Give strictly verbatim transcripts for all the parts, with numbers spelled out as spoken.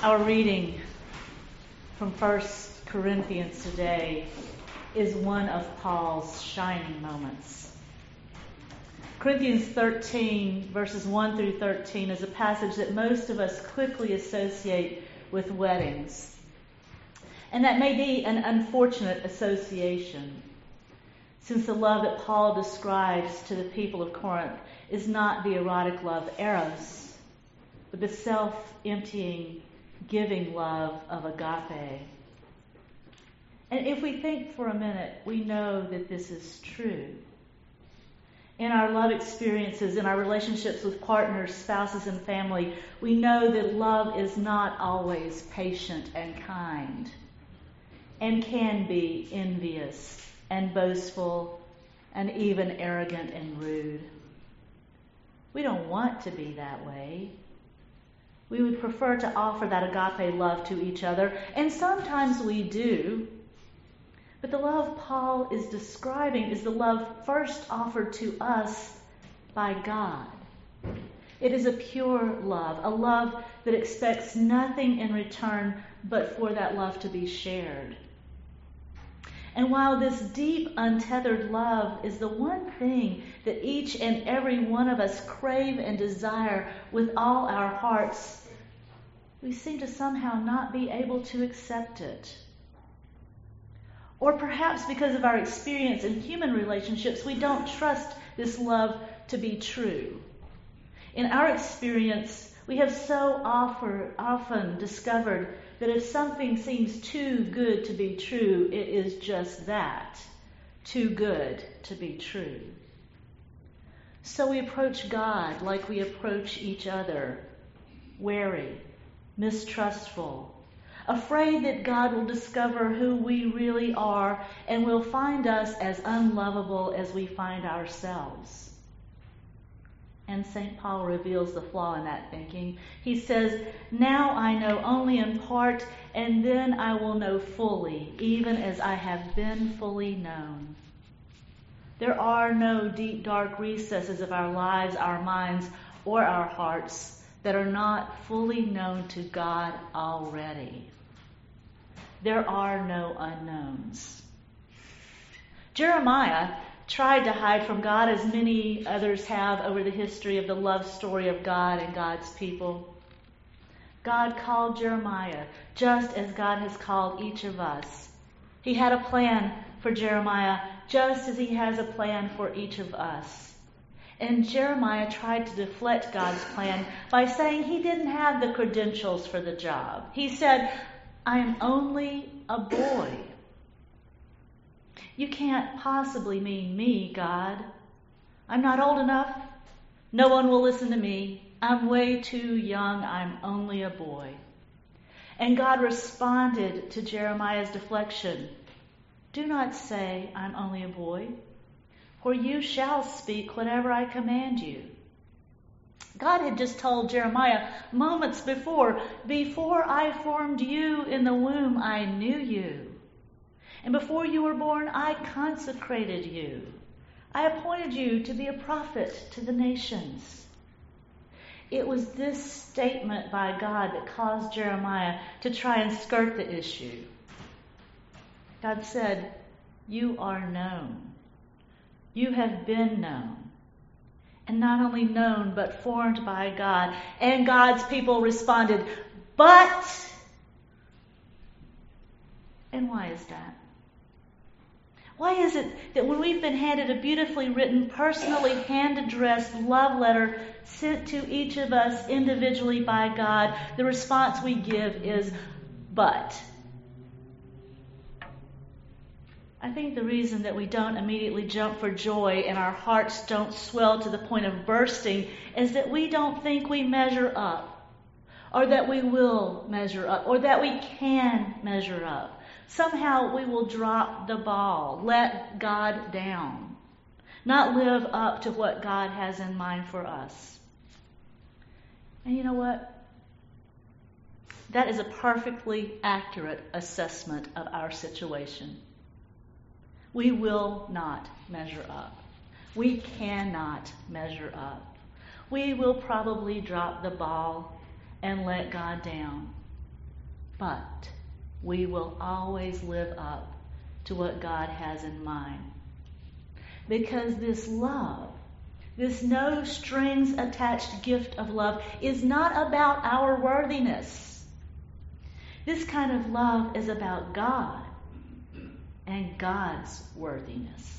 Our reading from First Corinthians today is one of Paul's shining moments. Corinthians thirteen, verses one through thirteen, is a passage that most of us quickly associate with weddings. And that may be an unfortunate association, since the love that Paul describes to the people of Corinth is not the erotic love eros, but the self-emptying, giving love of agape. And if we think for a minute, we know that this is true. In our love experiences, in our relationships with partners, spouses, and family, we know that love is not always patient and kind, and can be envious and boastful and even arrogant and rude. We don't want to be that way. We would prefer to offer that agape love to each other, and sometimes we do. But the love Paul is describing is the love first offered to us by God. It is a pure love, a love that expects nothing in return but for that love to be shared. And while this deep, untethered love is the one thing that each and every one of us crave and desire with all our hearts, we seem to somehow not be able to accept it. Or perhaps because of our experience in human relationships, we don't trust this love to be true. In our experience, we have so offer, often discovered that if something seems too good to be true, it is just that, too good to be true. So we approach God like we approach each other, wary, mistrustful, afraid that God will discover who we really are and will find us as unlovable as we find ourselves. And Saint Paul reveals the flaw in that thinking. He says, "Now I know only in part, and then I will know fully, even as I have been fully known." There are no deep, dark recesses of our lives, our minds, or our hearts that are not fully known to God already. There are no unknowns. Jeremiah tried to hide from God, as many others have over the history of the love story of God and God's people. God called Jeremiah just as God has called each of us. He had a plan for Jeremiah just as he has a plan for each of us. And Jeremiah tried to deflect God's plan by saying he didn't have the credentials for the job. He said, "I am only a boy." "You can't possibly mean me, God. I'm not old enough. No one will listen to me. I'm way too young. I'm only a boy." And God responded to Jeremiah's deflection. "Do not say, 'I'm only a boy,' for you shall speak whatever I command you." God had just told Jeremiah moments before, "Before I formed you in the womb, I knew you. And before you were born, I consecrated you. I appointed you to be a prophet to the nations." It was this statement by God that caused Jeremiah to try and skirt the issue. God said, "You are known. You have been known. And not only known, but formed by God." And God's people responded, "But..." And why is that? Why is it that when we've been handed a beautifully written, personally hand-addressed love letter sent to each of us individually by God, the response we give is, "But..." I think the reason that we don't immediately jump for joy and our hearts don't swell to the point of bursting is that we don't think we measure up, or that we will measure up, or that we can measure up. Somehow we will drop the ball, let God down, not live up to what God has in mind for us. And you know what? That is a perfectly accurate assessment of our situation. We will not measure up. We cannot measure up. We will probably drop the ball and let God down. but we will always live up to what God has in mind. Because this love, this no strings attached gift of love, is not about our worthiness. This kind of love is about God and God's worthiness.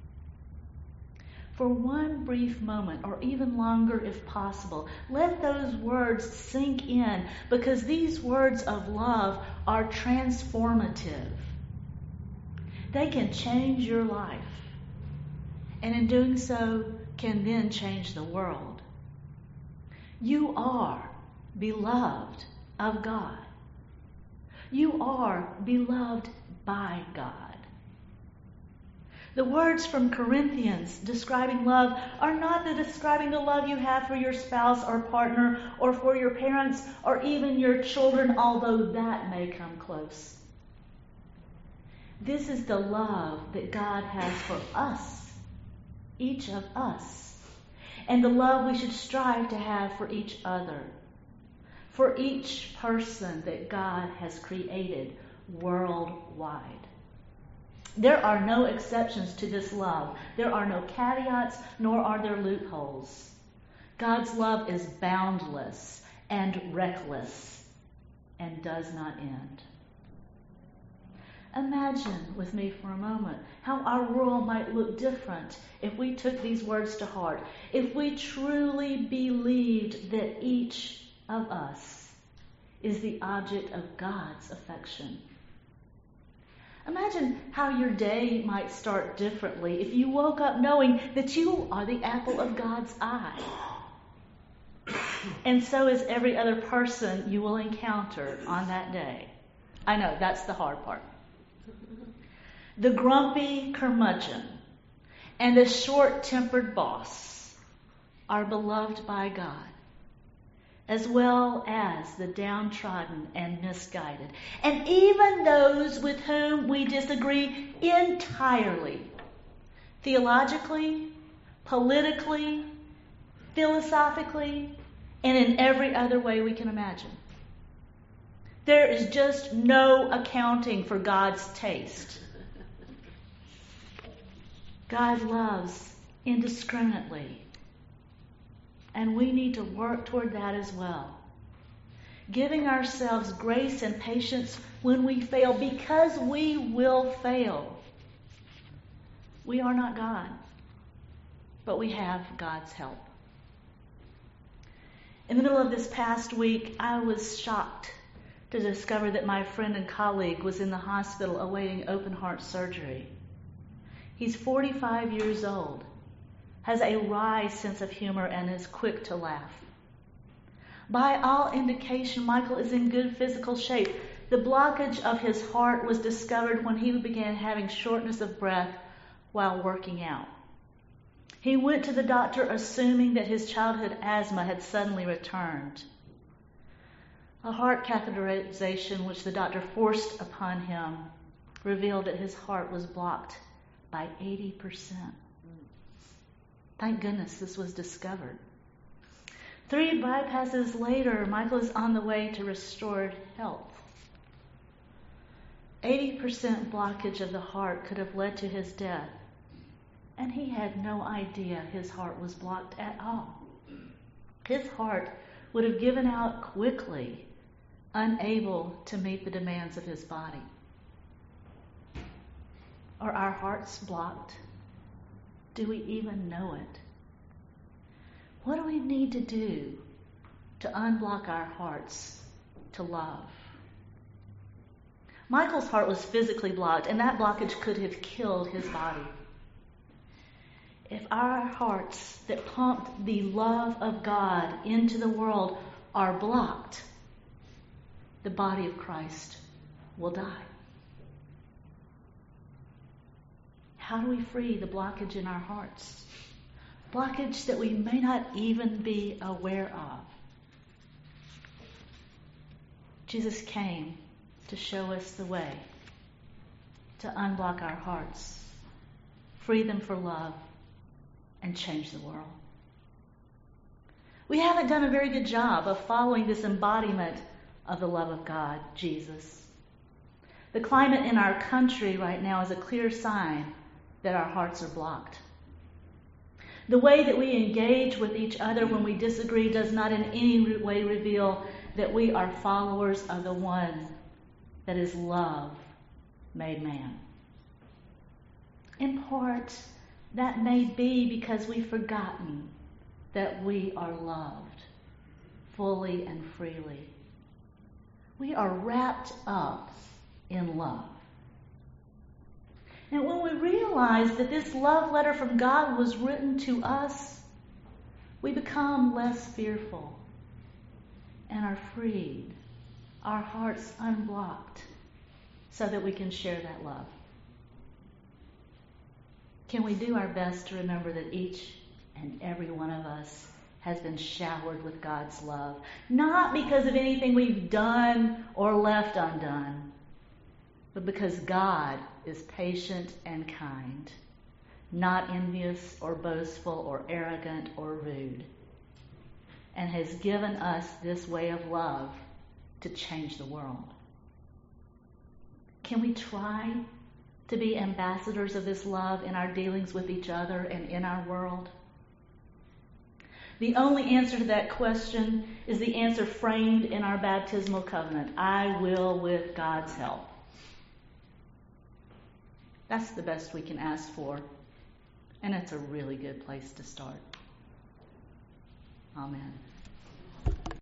For one brief moment, or even longer if possible, let those words sink in, because these words of love are transformative. They can change your life, and in doing so, can then change the world. You are beloved of God. You are beloved by God. The words from Corinthians describing love are not the describing the love you have for your spouse or partner or for your parents or even your children, although that may come close. This is the love that God has for us, each of us, and the love we should strive to have for each other, for each person that God has created worldwide. There are no exceptions to this love. There are no caveats, nor are there loopholes. God's love is boundless and reckless and does not end. Imagine with me for a moment how our world might look different if we took these words to heart, if we truly believed that each of us is the object of God's affection. Imagine how your day might start differently if you woke up knowing that you are the apple of God's eye. And so is every other person you will encounter on that day. I know, that's the hard part. The grumpy curmudgeon and the short-tempered boss are beloved by God, as well as the downtrodden and misguided, and even those with whom we disagree entirely, theologically, politically, philosophically, and in every other way we can imagine. There is just no accounting for God's taste. God loves indiscriminately. And we need to work toward that as well. Giving ourselves grace and patience when we fail, because we will fail. We are not God, but we have God's help. In the middle of this past week, I was shocked to discover that my friend and colleague was in the hospital awaiting open heart surgery. He's forty-five years old, has a wry sense of humor, and is quick to laugh. By all indication, Michael is in good physical shape. The blockage of his heart was discovered when he began having shortness of breath while working out. He went to the doctor assuming that his childhood asthma had suddenly returned. A heart catheterization, which the doctor forced upon him, revealed that his heart was blocked by eighty percent. Thank goodness this was discovered. Three bypasses later, Michael is on the way to restored health. eighty percent blockage of the heart could have led to his death, and he had no idea his heart was blocked at all. His heart would have given out quickly, unable to meet the demands of his body. Are our hearts blocked? Do we even know it? What do we need to do to unblock our hearts to love? Michael's heart was physically blocked, and that blockage could have killed his body. If our hearts that pumped the love of God into the world are blocked, the body of Christ will die. How do we free the blockage in our hearts? Blockage that we may not even be aware of. Jesus came to show us the way to unblock our hearts, free them for love, and change the world. We haven't done a very good job of following this embodiment of the love of God, Jesus. The climate in our country right now is a clear sign that our hearts are blocked. The way that we engage with each other when we disagree does not in any way reveal that we are followers of the one that is love made man. In part, that may be because we've forgotten that we are loved fully and freely. We are wrapped up in love. And when we realize that this love letter from God was written to us, we become less fearful and are freed, our hearts unblocked, so that we can share that love. Can we do our best to remember that each and every one of us has been showered with God's love, not because of anything we've done or left undone, but because God is patient and kind, not envious or boastful or arrogant or rude, and has given us this way of love to change the world. Can we try to be ambassadors of this love in our dealings with each other and in our world? The only answer to that question is the answer framed in our baptismal covenant: I will with God's help. That's the best we can ask for, and it's a really good place to start. Amen.